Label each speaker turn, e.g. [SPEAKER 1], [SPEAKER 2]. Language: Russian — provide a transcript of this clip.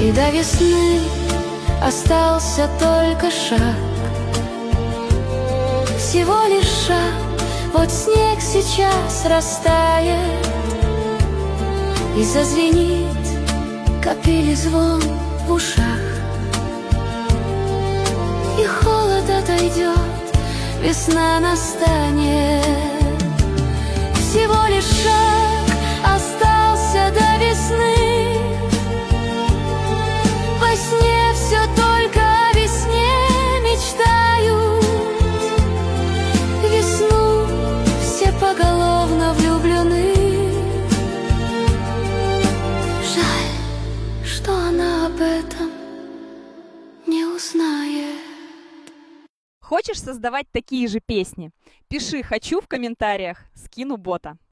[SPEAKER 1] И до весны остался только шаг, всего лишь шаг. Вот снег сейчас растает, и зазвенит капели звон в ушах. И холод отойдет, весна настанет. Всего лишь шаг остался до весны. Во сне все только о весне мечтают. Весну все поголовно влюблены. Жаль, что она об этом не узнает.
[SPEAKER 2] Хочешь создавать такие же песни? Пиши «хочу» в комментариях, скину бота.